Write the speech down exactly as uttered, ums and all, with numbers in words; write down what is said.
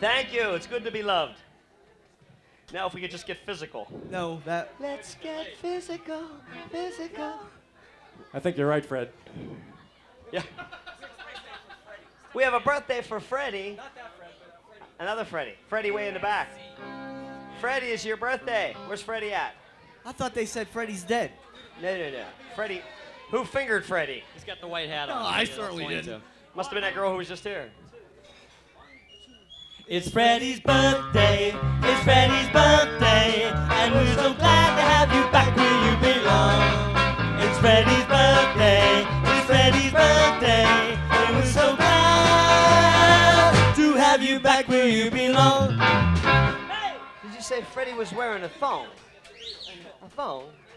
Thank you. It's good to be loved. Now, if we could just get physical. No, that. Let's get physical, physical. I think you're right, Fred. Yeah. We have a birthday for Freddie. Another Freddie. Freddie way in the back. Freddie, is your birthday. Where's Freddie at? I thought they said Freddie's dead. No, no, no. Freddie. Who fingered Freddie? He's got the white hat No, on. I Maybe certainly that's didn't. Must have been that girl who was just here. It's Freddie's birthday, it's Freddie's birthday, and we're so glad to have you back where you belong. It's Freddie's birthday, it's Freddie's birthday, and we're so glad to have you back where you belong. Did you say Freddie was wearing a thong? A thong?